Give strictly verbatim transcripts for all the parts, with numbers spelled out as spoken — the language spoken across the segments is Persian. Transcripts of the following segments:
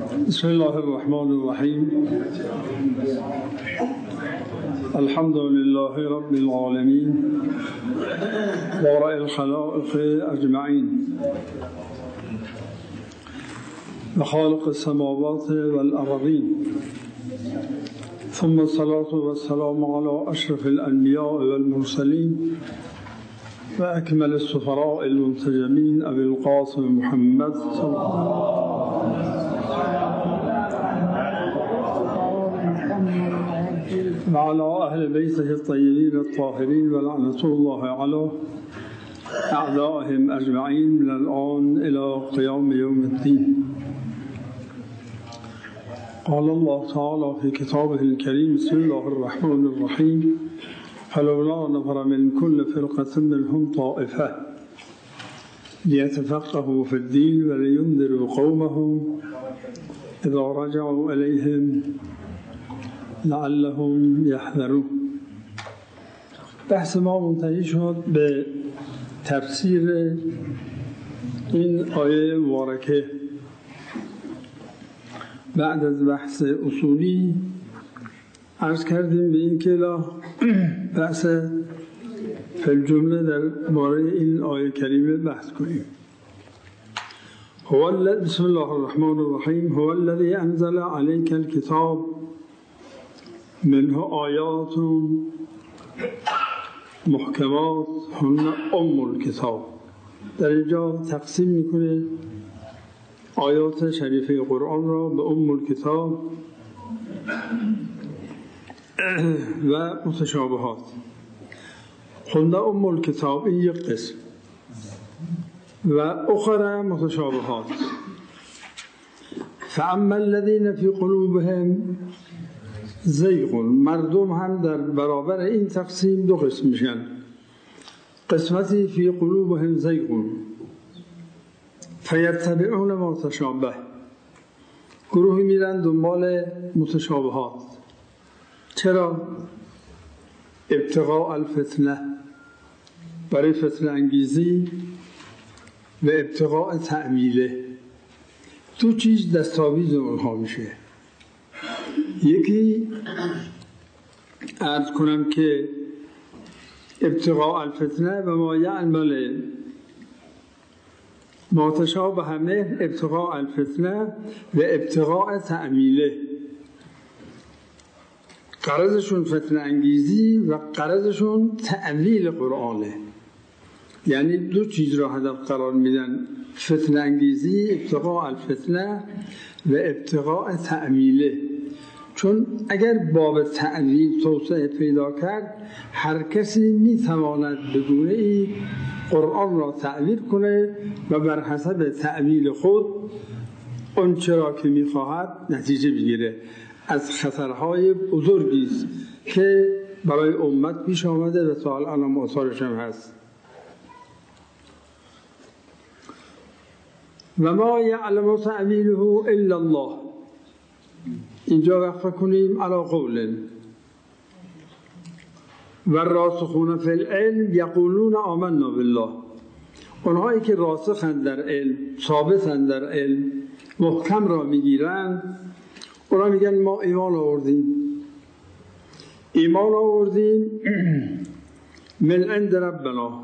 بسم الله الرحمن الرحیم. الحمد لله رب العالمین بارئ الخلائق اجمعین و خالق السماوات والارضین، ثم الصلاة والسلام على اشرف الانبیاء والمرسلین و اکمل السفراء المنتجمین ابی القاسم محمد صلی الله وعلى أهل بيته الطيبين الطاهرين ولعنة الله على أعدائهم أجمعين من الآن إلى قيام يوم الدين. قال الله تعالى في كتابه الكريم: بسم الله الرحمن الرحيم. فلولا نفر من كل فرقة منهم طائفة ليتفقهوا في الدين ولينذروا قومهم إذا رجعوا إليهم لعلهم يحذرون. بحث ما منتهی شد به تفسیر این آیه مبارکه. بعد از بحث اصولی عرض کردیم به این که بحث فی الجمله در باره این آیه کریمه بحث کنیم. هو بسم الله الرحمن الرحیم. هو الذی انزل علیک الکتاب منه آیات محکمات هن ام الکتاب. در اینجا تقسیم میکنه آیات شریفه قرآن را به ام الکتاب و متشابهات. هن ام الکتاب این یک قسم و اخر متشابهات. فاما الذین فی قلوبهم زیغ، مردم هم در برابر این تقسیم دو قسم میشن. قسمتی فی قلوبهم زیغ فیتبعون ما تشابه، گروهی میرن دنبال متشابهات. چرا؟ ابتغاء الفتنه، برای فتنه انگیزی، و ابتغاء تعمیله. دو چیز دستاویز اونها میشه. یکی عرض کنم که ابتغاء الفتنه و ما یعمل ما تشابه منه ابتغاء الفتنه و ابتغاء تعمیله. غرضشون فتنه انگیزی و غرضشون تعمیل قرآنه. یعنی دو چیز را هدف قرار میدن: فتنه انگیزی، ابتغاء الفتنه و ابتغاء تعمیله. چون اگر باب تعویل توسعه پیدا کرد، هر کسی میتواند به گونه‌ای قرآن را تعویل کنه و بر حسب تعویل خود اون چرا که میخواهد نتیجه بگیره. از خطرهای بزرگی است که برای امت پیش آمده و تا الان آثارش هم هست. و ما یعلم تعویله الا الله. اینجا وقفه کنیم علی قول و راسخون فی العلم یقولون آمنا بالله. اونهایی که راسخند در علم، ثابتند در علم، محکم را میگیرند، اونا میگن ما ایمان آوردیم. ایمان آوردیم من عند ربنا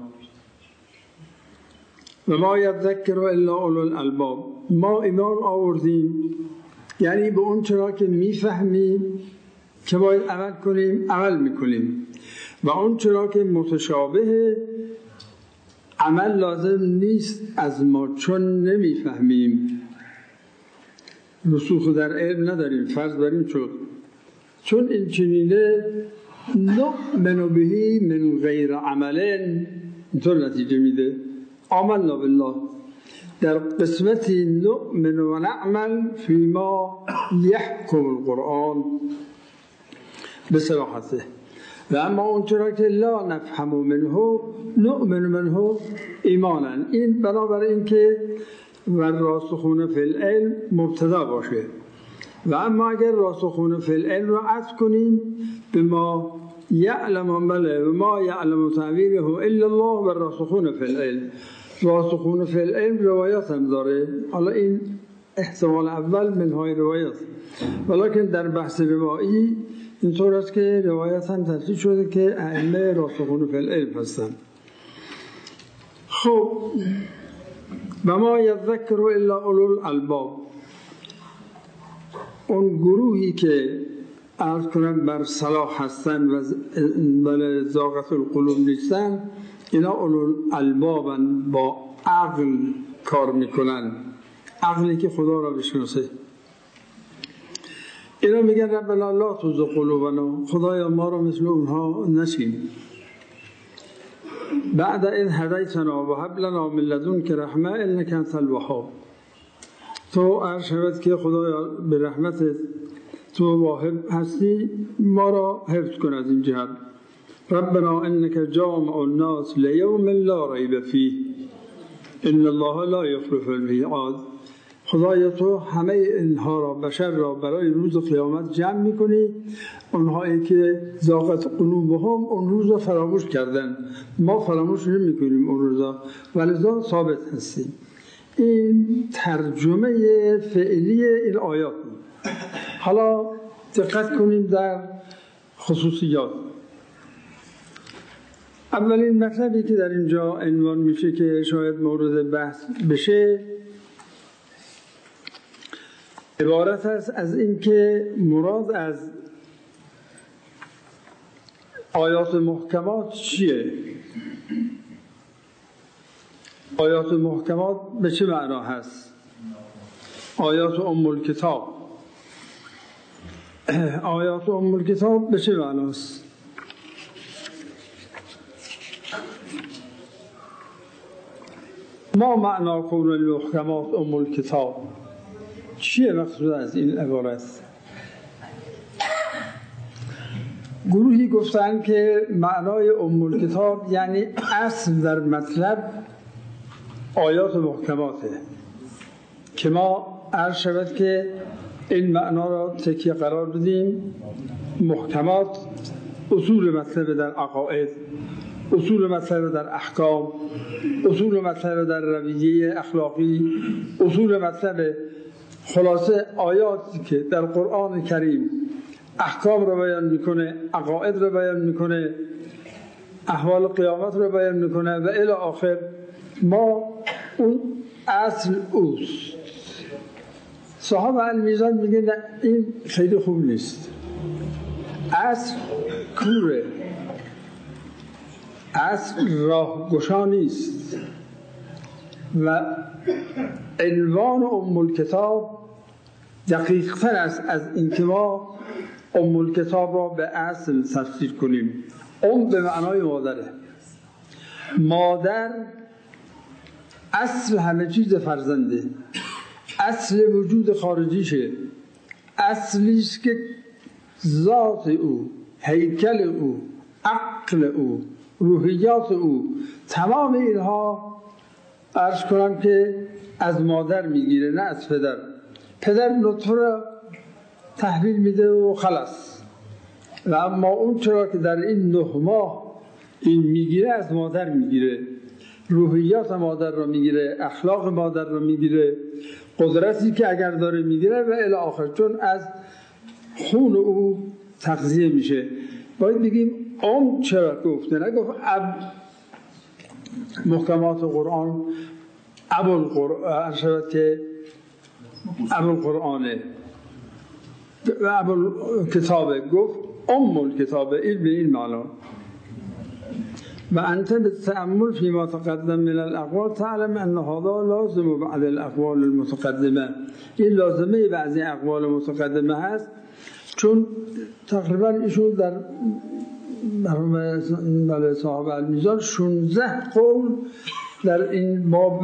و ما یذکر الا اولو الالباب. ما ایمان آوردیم یعنی به اون چرا که میفهمیم که باید عمل کنیم عمل میکنیم، و اون چرا که متشابه عمل لازم نیست از ما، چون نمیفهمیم، رسوخ در علم نداریم، فرض بریم شد. چون این چنینه نؤمن بهی من غیر عملن، اینطور نتیجه میده. آمنا بالله در قسمتی نؤمن و نعمل فیما یحکم القرآن به صراحته، و اما اون چرا که لا نفهم منه نؤمن منه ایمانا. این بنابر این که و راسخون فی العلم مبتدا باشه، و اما اگر راسخون فی العلم رو عطف کنیم به ما یعلم بله و ما یعلم تعویله الا الله و راسخون فی العلم. راسخون فی العلم روایات هم داره. حالا این احتمال اول منهای روایت، ولیکن در بحث روایی اینطور است که روایت هم تفسیر شده که ائمه راسخون فی العلم هستند. خب و ما یذکر الا اولو الالباب، اون گروهی که عرض کنم بر صلاح هستن و بل زاغت القلوب نیستن، اینا اولو الالبابن، با عقل کار میکنن، عقلی که خدا را بشناسه. اینا میگن ربنا لا تزغ قلوبنا، خدایا ما را مثل اونها نشین. بعد اذ هدیتنا و هب لنا من لدنک رحمه انک انت الوهاب، تو عرض شود که خدایا به رحمتت تو واهب هستی، ما را حفظ کن از این جهت. ربنا انک جامع الناس لیوم لا ریب فیه ان الله لا یخلف المیعاد، خدایا تو همه اینها را، بشر را، برای روز قیامت جمع میکنی، اونهایی که زاغت قلوبهم اون روز را فراموش کردن، ما فراموش نمیکنیم اون روزا، ولذا ثابت هستیم. این ترجمه فعلی این آیات. حالا دقت کنیم در خصوصیات. اولین مطلبی که در اینجا عنوان میشه که شاید مورد بحث بشه، عبارت است از این که مراد از آیات محکمات چیه؟ آیات محکمات به چه معنا هست؟ آیات ام الکتاب، آیات ام الکتاب به چه معناست؟ ما معنا قول المحکمات ام الکتاب، چیه مقصود از این عبارت؟ گروهی گفتن که معنای ام الکتاب یعنی اصل در مطلب آیات محکماته، که ما عرض شود که این معنا را تکیه قرار بدیم. محکمات اصول مطلب در عقاید، اصول مطلب در احکام، اصول مطلب در رویه اخلاقی، اصول مطلب، خلاصه آیاتی که در قرآن کریم احکام رو بیان میکنه، عقاید رو بیان میکنه، احوال قیامت رو بیان میکنه و الی آخر، ما اون اصل اوست. صاحب المیزان میگه نه این خیلی خوب نیست، اصل کوره، اصل راه گشا نیست و عنوان ام الکتاب دقیق تر است از اینکه ما ام الکتاب را به اصل تفسیر کنیم. ام به معنای مادره، مادر اصل همه چیز فرزنده، اصل وجود خارجیشه، اصلیست که ذات او، هیکل او، عقل او، روحیات او، تمام اینها عرض کنم که از مادر میگیره، نه از پدر. پدر نطفه را تحویل میده و خلاص، و اما اون چرا که در این نه ماه این میگیره از مادر میگیره، روحیات مادر را میگیره، اخلاق مادر را میگیره، قدرتی که اگر داره میگیره و الی آخر، چون از خون او تغذیه میشه. باید بگیم ام چرا گفته، نگفت اب محکمات قرآن ابو القرآن شود که ابو القرآنه و ابو کتابه، گفت ام الکتابه، این به این معنا. و انت بالتأمل فيما تقدم من الاقوال تعلم ان هذا لازم بعد الاقوال المتقدمه، این لازمه بعضی اقوال متقدمه هست، چون تقریبا ایشون در مرحوم صاحب المیزان شانزده قول در این باب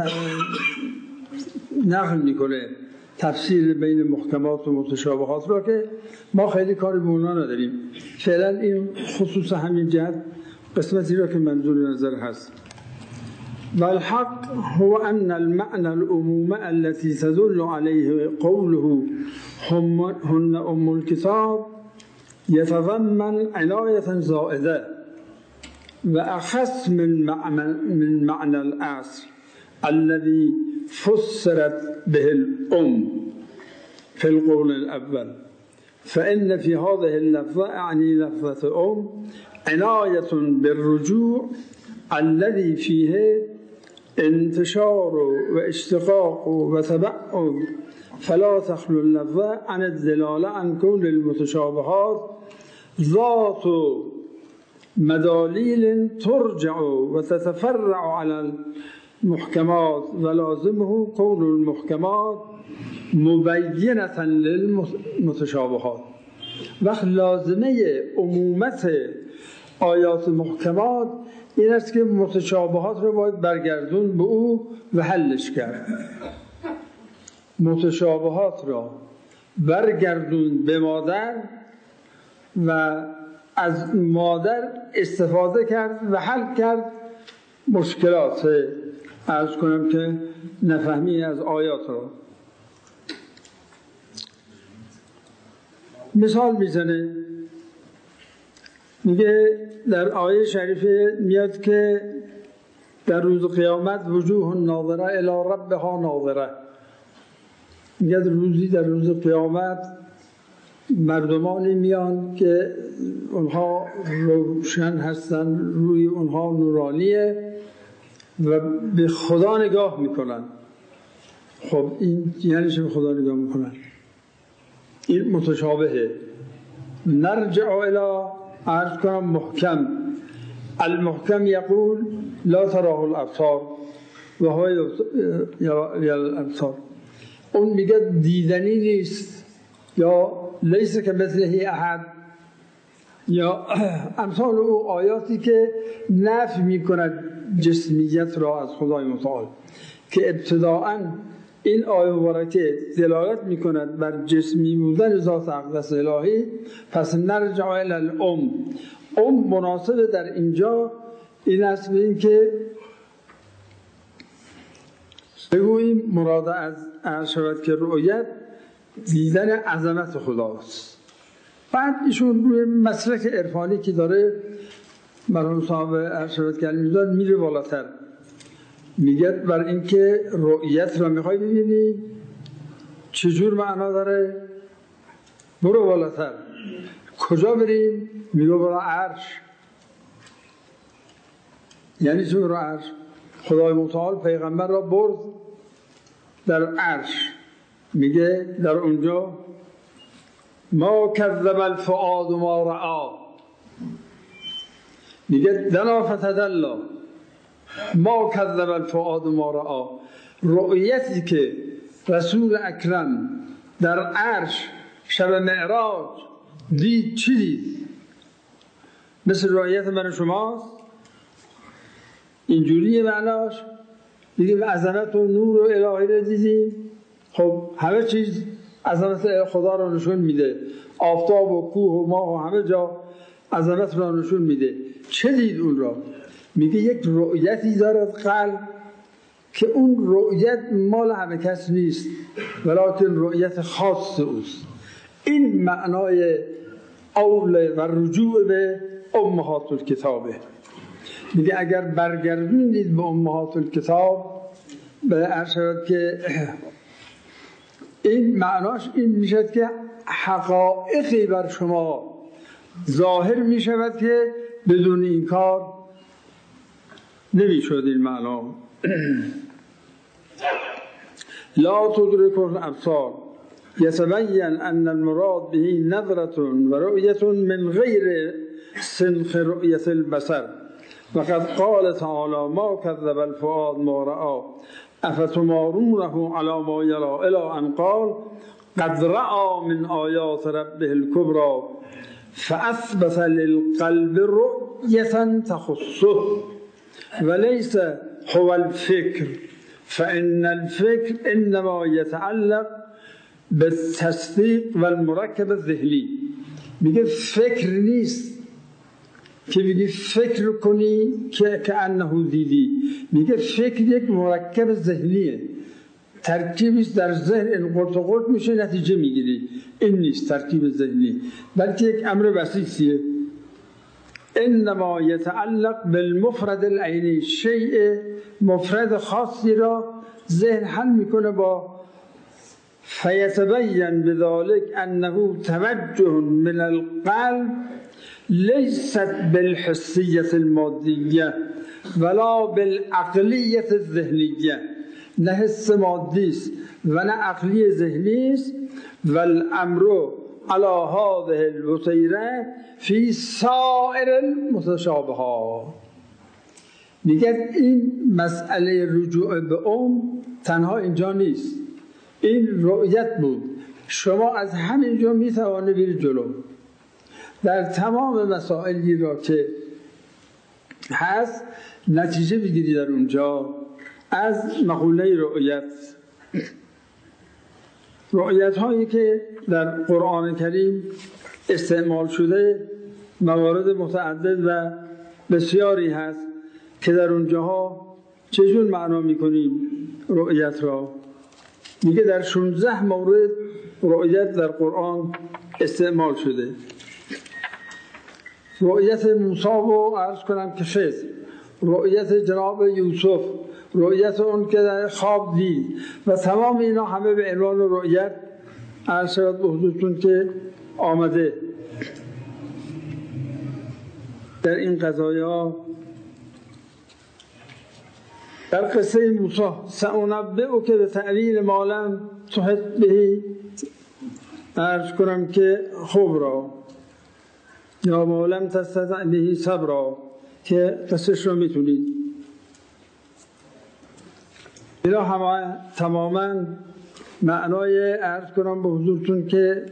نقل میکنه، تفسیر بین محکمات و متشابهات را، که ما خیلی کاری به اونا نداریم. فعلا این خصوص همین جهت قسمتی را که منظور نظر هست. والحق هو ان المعنى العموم التي تدل عليه قوله هن ام الكتاب يتضمن عناية زائدة وأخص من معنى من معنى الأصل الذي فسرت به الأم في القول الأول فإن في هذه اللفظة يعني لفظة أم عناية بالرجوع الذي فيه انتشار واشتقاق وتبعد فلا تخلو اللفظة عن الدلالة عن كون المتشابهات ذات مداليل ترجع وتتفرع على المحكمات ولازمه كون المحكمات مبینة للمتشابهات. وقت لازمه عمومت آیات محکمات این است که متشابهات رو باید برگردون به او و حلش کرد. متشابهات را برگردون به مادر و از مادر استفاده کرد و حل کرد مشکلات عرض کنم که نفهمی از آیات را. مثال میزنه، میگه در آیه شریفه میاد که در روز قیامت وجوه ناظره الی ربها ناظره. میگه روزی در روز قیامت مردمانی میان که اونها روشن هستن، روی اونها نورانیه و به خدا نگاه میکنن. خب این یعنی چه به خدا نگاه میکنن؟ این متشابهه. نرجع الی عرض کنم محکم. المحکم یقول لا تراه الابصار و هو الابصار. اون میگه دیدنی نیست یا لیس که مثله احد یا امثال او آیاتی که نفی میکند جسمیت را از خدای متعال که ابتداءً این آیه مبارکه دلالت میکند بر جسمی بودن ذات اقدس الهی. پس نرجع الی الام. ام مناسب در اینجا این است به این که بگوییم مراد از عرض شود که رؤیت دیدن عظمت خداست. بعد ایشون روی مسلک عرفانی که داره مرحوم صاحب عرض شود که میذاره میره بالاتر، میگه بر اینکه رؤیت را میخوای ببینی چجور معنا داره، برو بالاتر. کجا بریم؟ میگه برو عرش. یعنی چه برو عرش؟ خدای متعال پیغمبر را برد در عرش، میگه در اونجا ما کذب الفؤاد ما رآ، میگه دنا فتدلا. ما کذب الفؤاد ما رآ. رؤیتی که رسول اکرم در عرش شب معراج دید، چی دید؟ مثل رؤیت من شماست؟ اینجوریه معناش؟ دیگه عظمت و نور و الهی رو دیدیم. خب همه چیز عظمت خدا رو نشون میده، آفتاب و کوه و ماه و همه جا عظمت رو نشون میده. چه دید اون را؟ میگه یک رؤیتی دارد قلب که اون رؤیت مال همه کس نیست ولیکن رؤیت خاص اوست. این معنای اول و رجوع به امهات الکتابه. میگه اگر برگردونید به امهات الکتاب به عرض شود که این معناش این میشد که حقایقی بر شما ظاهر میشود که بدون این کار نمیشد. این معنا لا تدرك الابصار يتبين ان المراد به نظرة و رؤية من غیر سنخ رؤية البصر. وقد قال تعالى ما كذب الفؤاد ما رأى افتمارونه على ما يرى الى ان قال قد رأى من آیات ربه الكبرى فاثبت للقلب رؤية تخصه وليس هو الفكر فإن الفكر إنما يتعلق بالتصديق والمركب الذهني. میگه فکر نیست که میگه فکر کنی که کأنه دیدی. میگه فکر یک مرکب ذهنیه، ترکیبیست در ذهن انقلت و قلت میشه نتیجه میگیری. این نیست ترکیب ذهنی، بلکه یک امر بسیطیه. انما يتعلق بالمفرد العینی، شیء مفرد خاصی را ذهن حل میکنه با فیتبین بذلک انه توجه من القلب لیست بالحسیت المادیه ولا بالعقلیت الذهنیه، نه حس مادی است و نه عقلی ذهنی است. والامر علی هذه الوتیره فی سائر المتشابهات. میگه این مسئله رجوع به ام تنها اینجا نیست، این رؤیت بود. شما از همینجا میتوانید برید جلو در تمام مسائلی را که هست نتیجه بگیری در اونجا از مقوله رؤیت. رؤیت هایی که در قرآن کریم استعمال شده موارد متعدد و بسیاری هست که در اونجاها چجور معنا میکنیم رؤیت را. میگه در شانزده مورد رؤیت در قرآن استعمال شده. رؤیت موسی رو عرض کنم که خضر، رؤیت جناب یوسف، رؤیت اون که در خواب دید و تمام اینا همه به عنوان رؤیت عرض شد به حضورتون که آمده در این قضایا. در قصه موسی سأنبئک بتأویل ما لم تحط به، عرض کنم که خبرا یا ما لم تستطع به صبرا، که قصهش رو میتونید. اینا همه تماما معنای عرض کنم به حضورتون که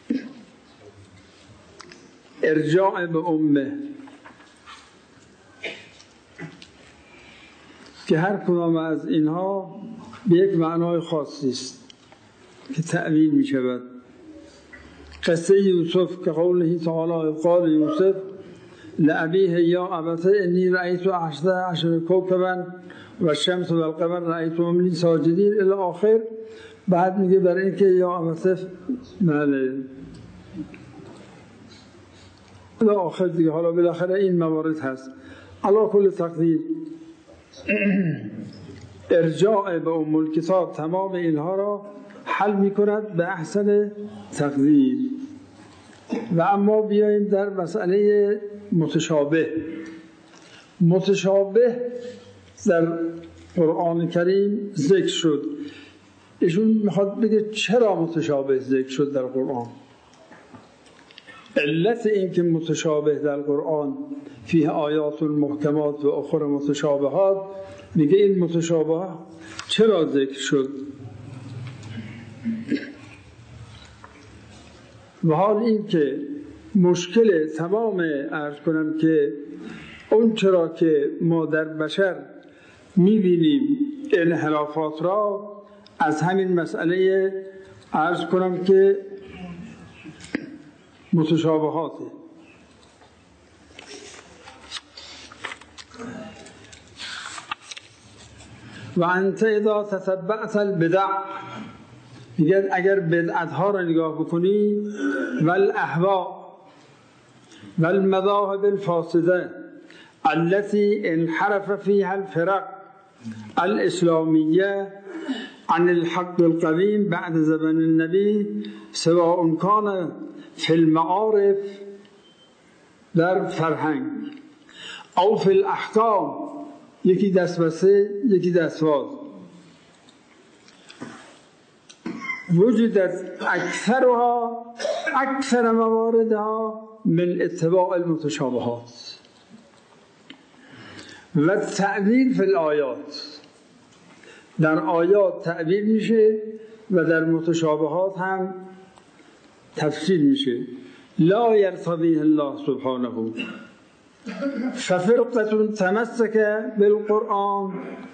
ارجاع به امه، که هر کدام از اینها به یک معنای خاصی است که تأویل می شود. قصه یوسف که قوله تعالی قال یوسف لأبیه یا ابت انی رأیت احد عشر کوکبا و الشمس و القمر رأیتهم لی ساجدین الی آخر. بعد میگه برای اینکه یا ابت بله الی آخر دیگه. حالا بالاخره این موارد هست. علی کل تقدیر ارجاع به ام الکتاب تمام اینها را حل میکند به احسن تقدیر. و اما بیاییم در مسئله متشابه. متشابه در قرآن کریم ذکر شد. ایشون میخواد بگه چرا متشابه ذکر شد در قرآن. علت این که متشابه در قرآن فیه آیات محکمات و اخر متشابهات، میگه این متشابه چرا ذکر شد. و حال این که مشکل تمام عرض کنم که اون چرا که ما در بشر میبینیم انحرافات را از همین مسئله عرض کنم که متشابهاته. و انت اذا تتبعت البدع، میگه اگر بدعت ها را نگاه بکنی والاهواء والمذاهب الفاسده التي انحرف فيها الفرق الاسلامیه عن الحق القویم بعد زمن النبی سواء كان فی المعارف در فرهنگ او فی الاحکام، یکی دستبسته یکی دستواز، وجدت اکثرها اکثر مواردها من اتباع المتشابهات و تعبیر فی الآیات. در آیات تعبیر میشه و در متشابهات هم تفسیر میشه. لا یرتضیه الله سبحانه ففرقة تمسك بالقرآن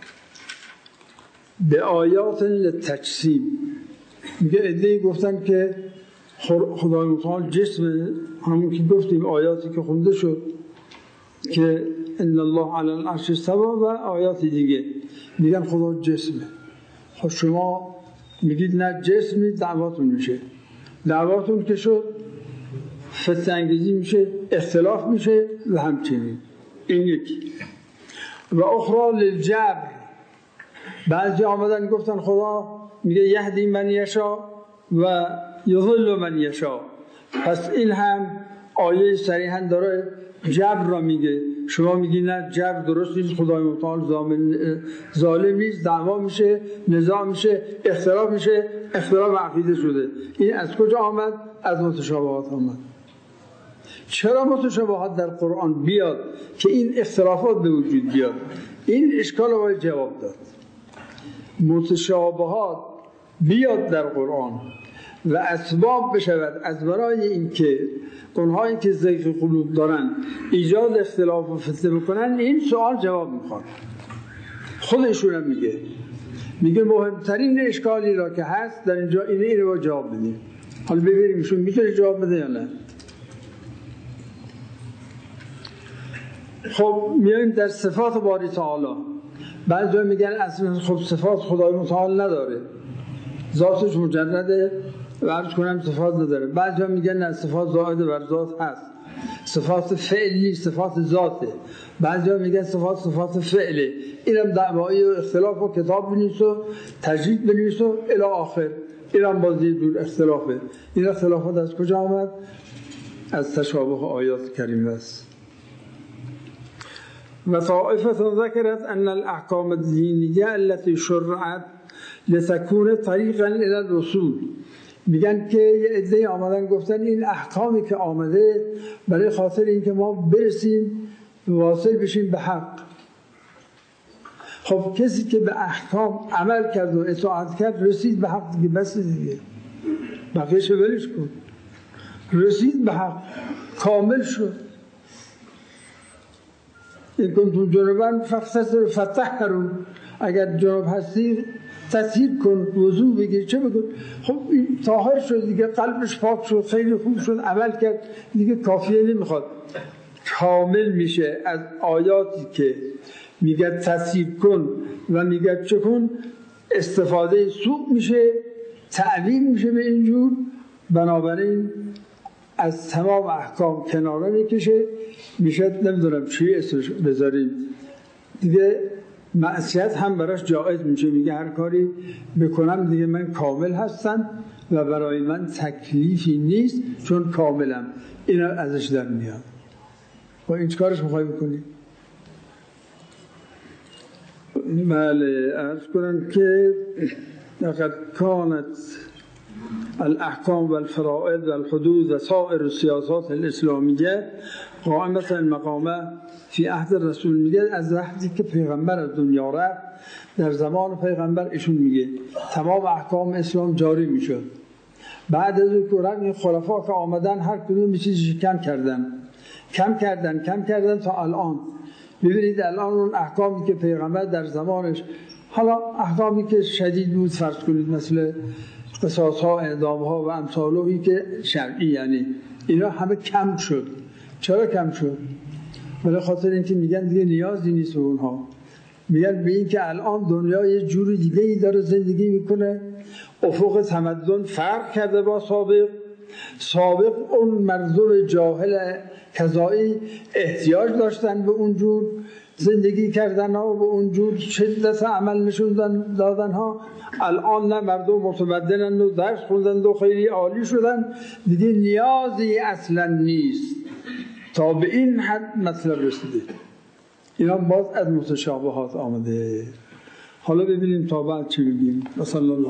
به آیات للتجسیم. میگه ادهی گفتن که خدای متعال جسم، همون که گفتیم آیاتی که خونده شد که ان الله علی العرش استوى و آیات دیگه میگن خدا جسمه. خب شما میگید نه جسمی، دعواتون میشه. دعواتون که شد فتنه انگیزی میشه، اختلاف میشه و همچنین. این یکی. و اخرى للجبر، بعضی آمدن گفتن خدا میگه یهدی من یشا و یضل من یشا، پس این هم آیه صریحا داره جبر را میگه. شما میگی نه جبر درست نیست، خدای متعال ظالم نیست، دعوا میشه، نزاع میشه، اختلاف میشه، اختلاف عقیده شده. این از کجا آمد؟ از متشابهات آمد. چرا متشابهات در قرآن بیاد که این اختلافات به وجود بیاد؟ این اشکال رو باید جواب داد. متشابهات بیاد در قرآن و اسباب بشود از برای اینکه اونهایی که ضیق قلوب دارن ایجاد اختلاف و فتنه بکنن، این سوال جواب میخواد. خودشون هم میگه میگه مهمترین اشکالی را که هست در اینجا اینه، اینه با جواب بدیم. حالا ببینیم ایشون میتونه جواب بده یا نه. خب میایم در صفات باری تعالی. بعضی میگن اصلا خب صفات خدای متعال نداره، ذاتش مجرده و عرض کنم صفات نداره. بعضی میگن نه، صفات زائد بر ذات هست، صفات فعلی صفات ذاته. بعضی میگن صفات صفات فعله. اینم دعوایی و اختلاف و کتاب بنویس و تجدید بنویس و الی آخر. اینم بازی دور اختلافه. این اختلافات از کجا آمد؟ از تشابه آیات کریمه است. و طائفة ذکرت ان الاحکام الدینیه التي شرعت لتكون طریقا الى الوصول. میگن که یه عده آمدن گفتن این احکامی که آمده برای خاطر اینکه ما برسیم واصل بشیم به حق. خب کسی که به احکام عمل کرد و اطاعت کرد رسید به حق دیگه، بس دیگه بقیه‌اش ولش کن. رسید به حق، کامل شد. این کنتون جنوبان فاغتسلوا فطهروا، اگر جنوب هستی تطهیر کن، وضو بگیر، چه بکن. خب این طاهر شد دیگه، قلبش پاک شد، خیلی خوب شد، عمل کرد دیگه، کافیه نمیخواد. کامل میشه از آیاتی که میگه تطهیر کن و میگه چه کن، استفاده سوء میشه، تعلیم میشه به اینجور. بنابراین از تمام احکام کناره میکشه، میشه نمیدونم چی اسمش بذاریم دیگه، معصیت هم براش جایز میشه. میگه هر کاری بکنم دیگه من کامل هستم و برای من تکلیفی نیست چون کاملم. اینا ازش در میاد. با این چکارش میخوای بکنی؟ بله، عرض کنم که لقد کانت الاحکام و الفرائض و الحدود و سائر السیاسات الاسلامیه قائمة المقامه فی عهد رسول. میگه از وقتی که پیغمبر از دنیا رفت، در زمان پیغمبر ایشون میگه تمام احکام اسلام جاری میشد. بعد از اون این خلفا که آمدن هر کدوم چیزی کم کردن کم کردن کم کردن تا الان. ببینید الان اون احکامی که پیغمبر در زمانش، حالا احکامی که شدید بود فرض کنید مثل قصاص ها، اعدام ها و امثالویی که شرعی، یعنی اینا همه کم شد. چرا کم شد؟ برای خاطر اینکه میگن دیگه نیازی نیست به اونها. میگن به این که الان دنیا یه جوری دیگه ای داره زندگی میکنه، افق تمدن فرق کرده با سابق. سابق اون مردم جاهل کذایی احتیاج داشتن به اونجور زندگی کردن ها و به اونجور شدت عمل نشون دادن ها. الان نه، مردم متمدنن و درس خوندن و خیلی عالی شدن، دیگه نیازی اصلا نیست. تا به این حد مطلب رسیده. اینا باز از متشابهات آمده. حالا ببینیم تا بعد چی بگیم. مثلا